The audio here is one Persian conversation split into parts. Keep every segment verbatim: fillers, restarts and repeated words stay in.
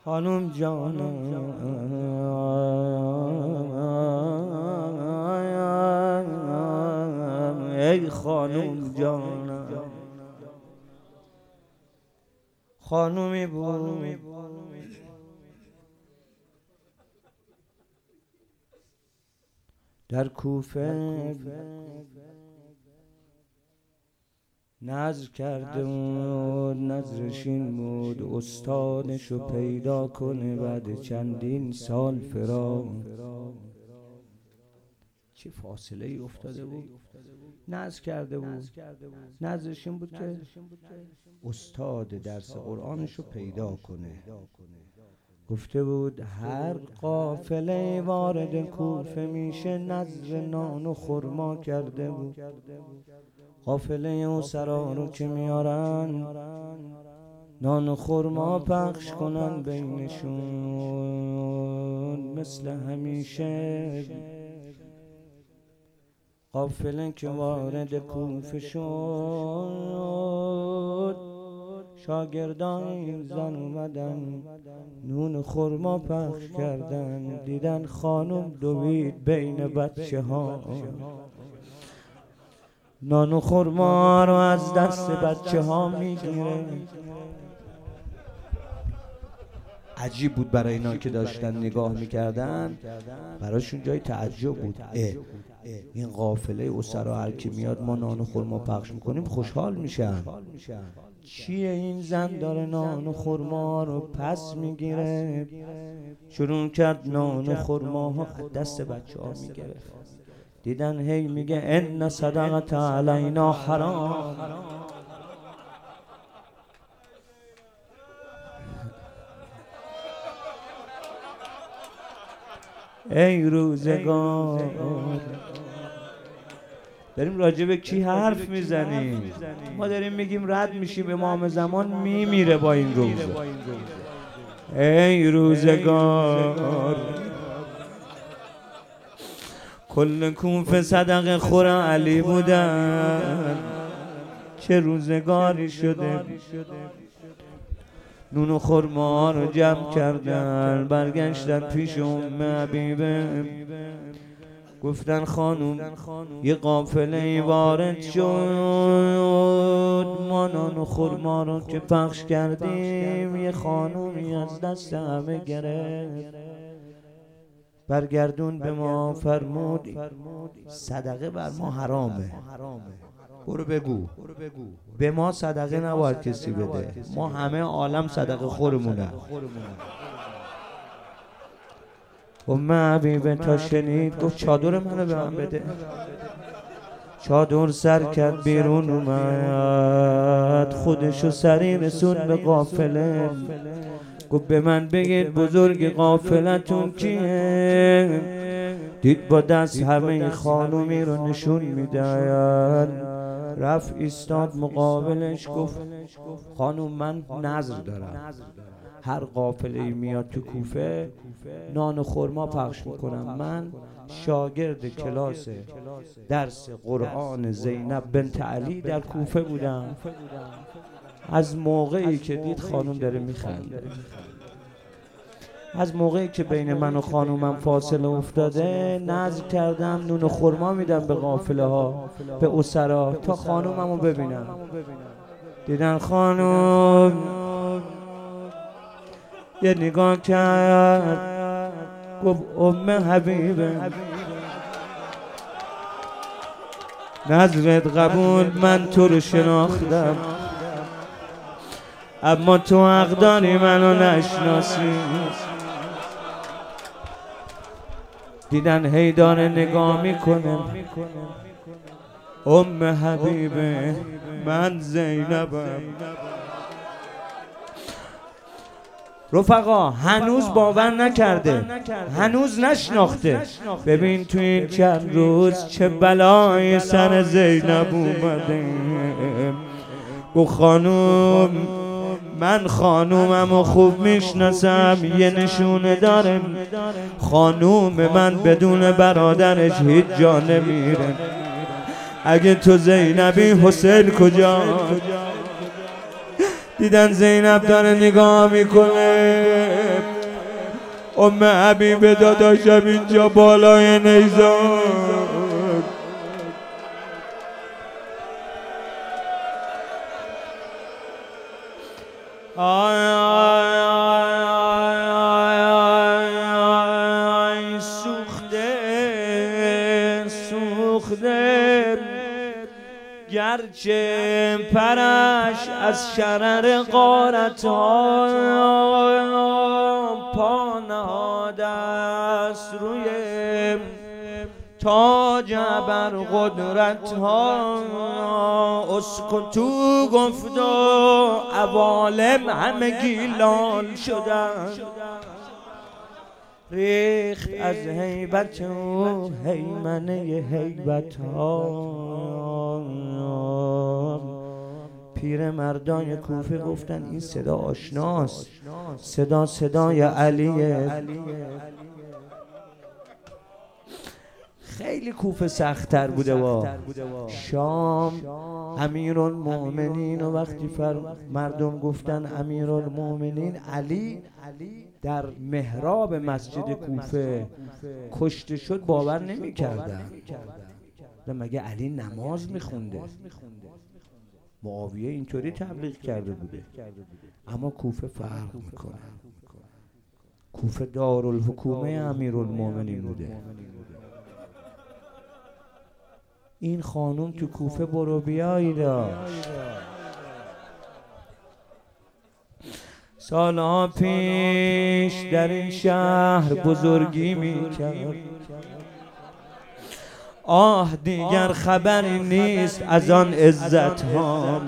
خانم جانم ای خانم جانم، خانومی بود در کوفه نذر کرده بود، نذرش این بود استادشو پیدا کنه بعد چندین سال فراق. چه فاصله ای افتاده بود، نذر کرده بود، نذرش این بود که استاد درس قرآنشو پیدا کنه. گفته بود هر قافله وارد کوفه میشه نذر نان و خرما کرده بود. قافله اسرا رو که میارن نان و خرما پخش کنن بینشون، مثل همیشه قافله که وارد کوفه شد شاگردان این زن اومدن نون خرما پخش کردن، دیدن خانم دوید بین بچه ها نان و خرما رو از دست بچه ها میگیره. عجیب بود برای اینا که داشتن نگاه میکردن، براشون جای تعجب بود. اه این قافله اسرا هر کی میاد ما نان و خرما پخش میکنیم خوشحال میشن، چیه این زن داره نان و خرما رو پس میگیره؟ شروع کرد نان و خرما ها دست بچه ها میگرفت. دیدن هی میگه ان صدقت علینا حرام. ای روزگار، داریم راجع به کی حرف میزنیم؟ ما داریم میگیم رد میشیم امام زمان میمیره با این روزه. ای روزگار، کل کوفه صدقه خور علی بودن، چه روزگاری شده. نون و خرما رو جمع کردن برگشتن پیش ام حبیبه، گفتن خانوم یه قافله وارد شد، ما نان و خرما رو که پخش کردیم یه خانومی از دست همه گرفت، برگردون به ما فرمود صدقه بر ما حرامه. برو بگو به ما صدقه نباید کسی بده، ما همه عالم صدقه خورمونه. ام حبیبه تا شنید گفت چادر منو به من بده. چادر سر کرد بیرون اومد، خودشو سری رسون به قافله. گفت به من بگید بزرگ قافلتون کیه؟ دید با دست همه خانومی رو نشون میدن. رفت ایستاد مقابلش گفت خانوم من نذر دارم، هر قافله میاد تو کوفه نان و خرما پخش میکنم. من شاگرد کلاس درس قرآن زینب بنت علی در کوفه بودم. از موقعی که دید خانوم داره میخنده، از موقعی که بین من و خانومم فاصله افتاده نذر کردم نون و خرما میدم به قافله ها به اسرا تا خانوممو ببینم. دیدن خانوم یه نگاه کرد گفت ام حبیبه نذرت قبول، من تو رو شناختم اما تو حق داری منو نشناسی. دیدن هی داره نگاه میکنه. ام حبیبه من زینبم. رفقا هنوز باور نکرده، هنوز نشناخته. ببین تو این چند روز چه بلای سر زینب اومده. گو خانوم من خانوممو خوب میشناسم، یه نشونه داره خانوم من بدون برادرش هیچ جا نمیره. اگه تو زینبی حسین کجا؟ دیدن زینب داره نگاه میکنه، ام حبیب داداشم اینجا بالای نیزار. آی آی آی آی آی سوخته سوخته، گرچه پرش از شرر غارت ها پا نهاده است روی تاج بر قدرت ها. اسکتو گفت و عوالم همگی لال شدن، ریخت از هیبت و هیمنه هیبت ها. پیر مردان کوفه گفتن این صدا آشناست، صدا صدای علیه. خیلی کوفه سخت‌تر بوده وا. شام امیرالمؤمنین، و وقتی فر مردم گفتن امیرالمؤمنین علی در محراب مسجد کوفه کشته شد، باور نمی‌کردن. مگه علی نماز می‌خونده؟ معاویه اینطوری تبلیغ کرده بوده. اما کوفه فرق می‌کنه. کوفه دارالحکومه امیرالمؤمنین بوده. این خانوم تو کوفه برو بیایی داشت. سالها پیش در این شهر بزرگی میکرد، آه دیگر خبری نیست از آن عزت ها.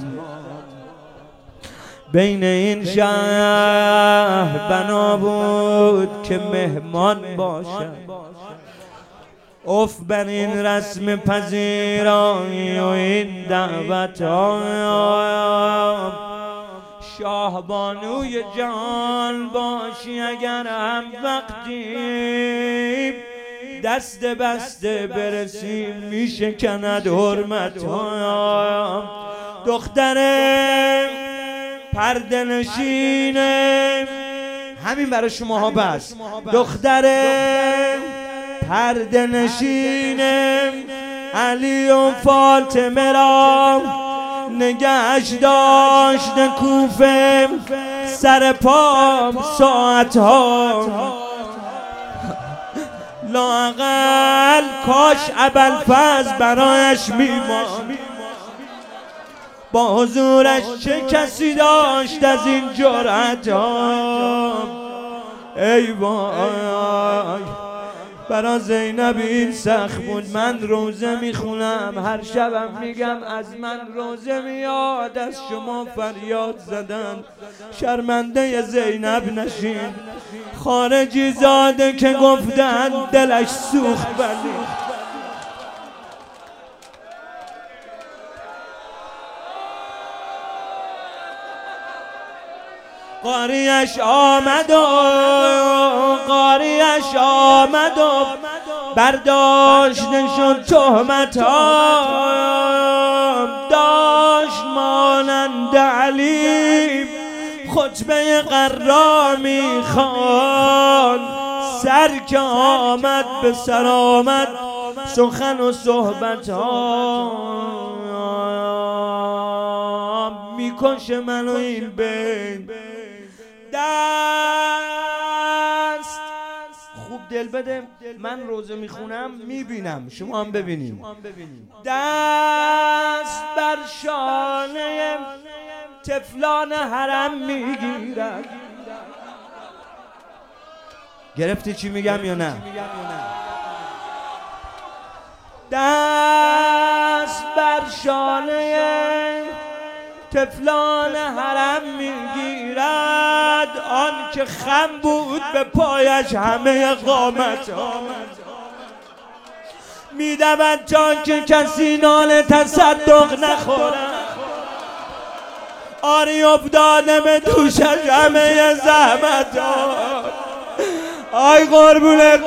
بین این شهر بنا بود که مهمان باشد، اف بر این رسم پذیرایی و این دعوت ها. شاه بانوی جان باشی اگر هم وقتی دست بسته برسی میشکند حرمت ها. دختر پرده نشینه، همین برای شماها بس. دختر پرده نشینه علی و فاطمه را نگهش داشت کوفه سر پا ساعتها. لااقل کاش ابوالفضل برایش میماند، با حضورش چه کسی داشت از این جرأت ها. ای وای برا زینب این سخت بود. من روزه میخونم، هر شبم میگم از من روزه میاد، از شما فریاد زدن شرمنده زینب نشین. خارجی زاده که گفتن دلش سوخت ولی قاریش آمد و قاریش آمد و برداشته شد تهمت ها. داشت مانند علی خطبه قرا میخوان، سر که آمد به سر آمد سخن و صحبت ها. میکشه منو این بین دست خوب دل بده. من روزه میخونم میبینم، شما هم ببینیم. دست بر شانه طفلان حرم میگیرد. گرفتی چی میگم یا نه؟ دست بر شانه طفلان حرم میگیرد، آن که خم بود به پایش همه قامت آمد. میدود تا که کسی نان تصدق نخورد، آری افتاده به دوشش همه زحمت آمد. آی قربونت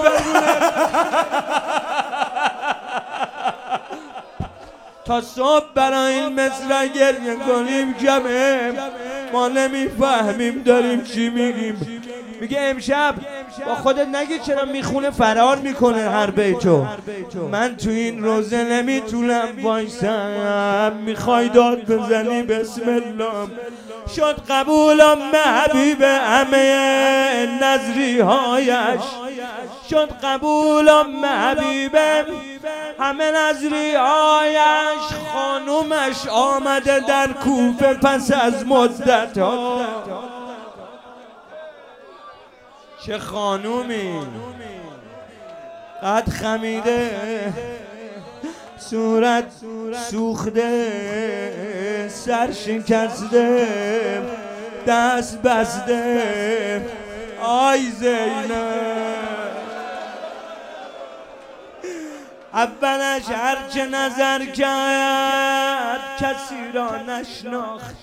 تا صبح برای این مصر گریه کنیم کمه. ما نمیفهمیم داریم چی میگیم. میگه امشب با خودت نگی چرا میخونه فرار میکنه هر بیتو. من تو این روزه نمیتونم وایسم، میخوای داد بزنی بسم الله. شد قبولم حبیب همه نظری هایش، شد قبولم حبیبم همه نظری هایش. خانومش آمده در کوفه پس از مدت ها. چه خانومی قد خمیده، صورت سوخته، سر شکسته، دست بسته. آی زینب اولش هرچه نظر کرد کسی را نشناخت،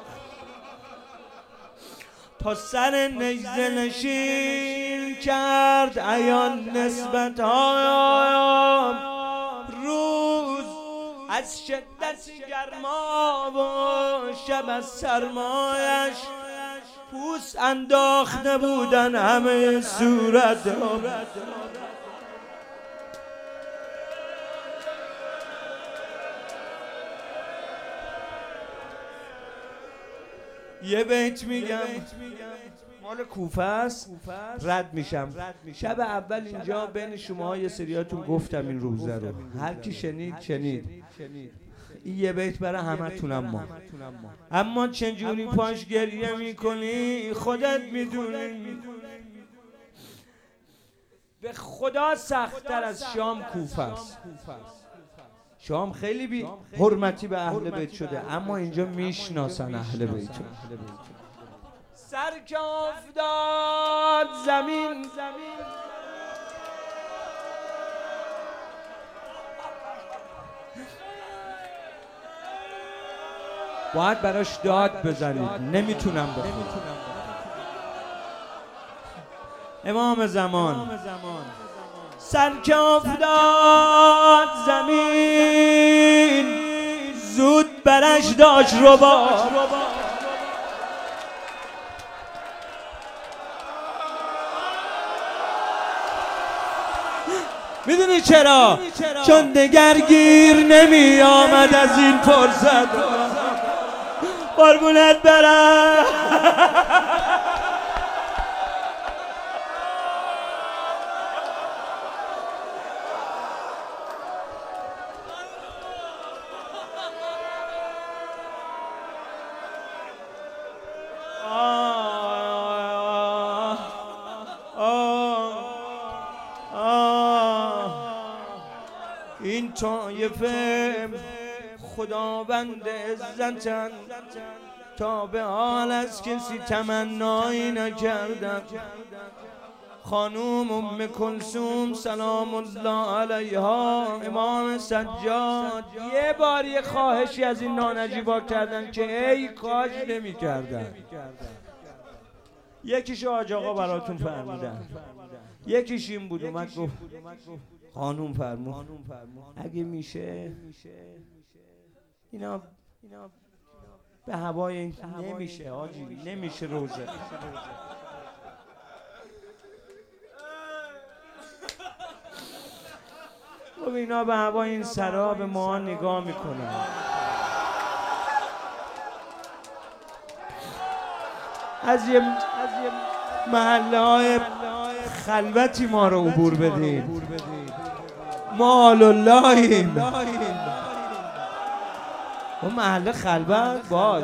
تا سر نیزه نشین کرد عیان نسبت ها. روز از شدت گرما و شب از سرمایش، پوست انداخته بودن همه صورت ها. یه بیت میگم مال کوفه است، رد میشم. شب اول اینجا بین شما یه سریاتون گفتم این روزه رو، هر کی شنید شنید. این یه بیت برای همه تونم ما. اما چنجوری پاش گریه میکنی خودت میدونی. به خدا سخت‌تر از شام کوفه است. شام خیلی بی حرمتی به اهل بیت شده، اما اینجا میشناسن اهل بیت. سر که افتاد زمین، باید براش داد بزنید، نمیتونم بخونم. امام زمان سر که افتاد زمین، زود برش داشت ربا. میدونی چرا؟ چون دگر گیر نمی آمد از این فرصت. قربونت برم. این طایفه خداوند عزتن، تا به حال از کسی تمنایی نکردم. خانوم ام کلثوم سلام الله علیها، امام سجاد، یه بار یه خواهشی از این نانجیبا کردن که ای کاش نمی کردن. یکیش حاج آقا براتون فرمودن، یکیش این بود اومد گفت خانوم فرمود اگه میشه اینا به هوای نمیشه حاجی، نمیشه روزه. خب اینا به هوای این سرا به ما نگاه میکنن. از یه محله های خلوتی ما رو عبور بدین. ما اللهیم. اون محله خلوت باش.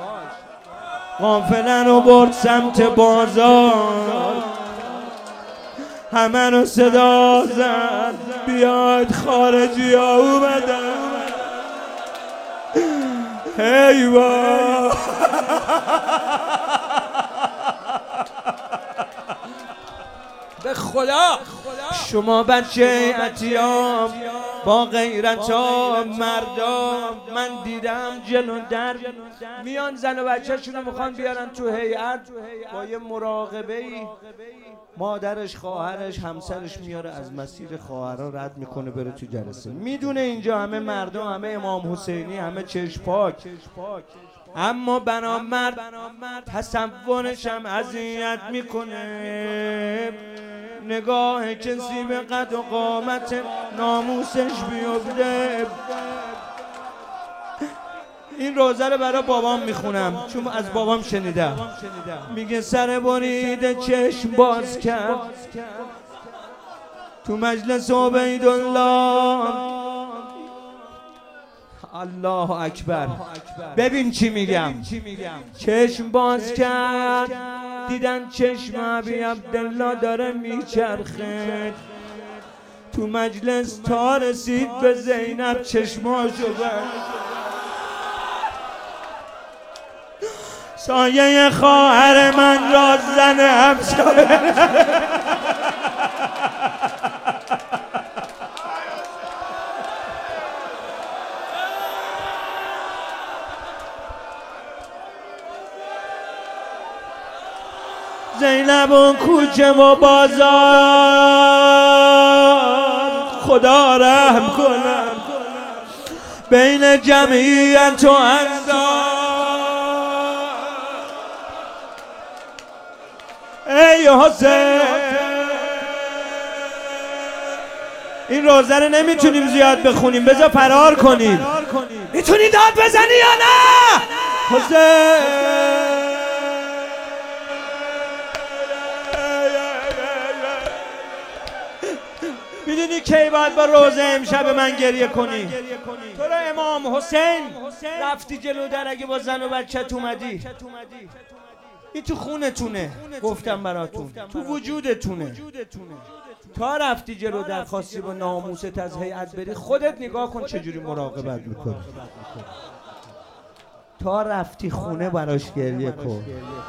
قافله رو برد سمت بازار، همه رو صدا زد بیاید خارجی ها اومدن. حیوا به خدا شما بچه عطیام با غیرت ها مردم، من دیدم جلو در میان زن و بچه شونو میخوان بیارن تو هیئت، با یه مراقبه ای مادرش خواهرش همسرش میاره از مسیر خواهرها رد میکنه بره تو جلسه. میدونه اینجا همه مردم، همه امام حسینی، همه چشم پاک. اما بنامرد تصورشم اذیت میکنه، نگاه کسی به قد و قامت ناموسش بیفته. این روزه رو برای بابام میخونم چون از بابام شنیدم. میگه سر بریده چشم باز کرد تو مجلس عبیدالله. الله اکبر. ببین چی میگم. چشم باز کرد دیدن چشم ابی عبدالله داره میچرخه تو مجلس تا رسید به زینب چشماشو بست. سایه خواهر من را زنم زینب و کوچه و بازار خدا رحم کنم بین جمعیت و انصار. ای حسین این روزه رو نمیتونیم زیاد بخونیم، بذار فرار کنیم. میتونی داد بزنی یا نه؟ حسین میدونی کی باید با روزه امشب من گریه کنی؟ تو رو امام حسین رفتی جلو در اگه با زن و بچت اومدی، این تو خونتونه، گفتم براتون تو وجودتونه. تا رفتی جلو در خواستی با ناموست از هیئت بری، خودت نگاه کن چجوری مراقبت میکنی. تا رفتی خونه براش گریه کن.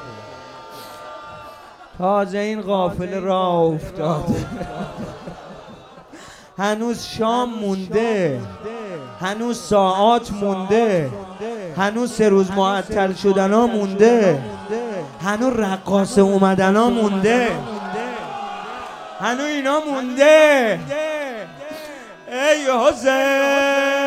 تازه این قافله راه افتاد هنوز شام مونده، هنوز ساعات مونده، هنوز سه روز معطل شدن ها مونده، هنوز رقاصه اومدن ها مونده، هنوز اینا مونده. ای حسین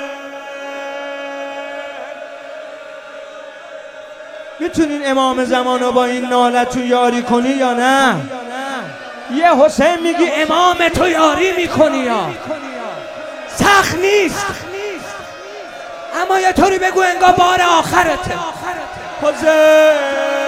میتونین امام زمان رو با این نالتون یاری کنی یا نه؟ یه حسین میگی امام تو یاری میکنی یا؟ سخت نیست اما یه طوری بگو انگار بار آخرته. حسین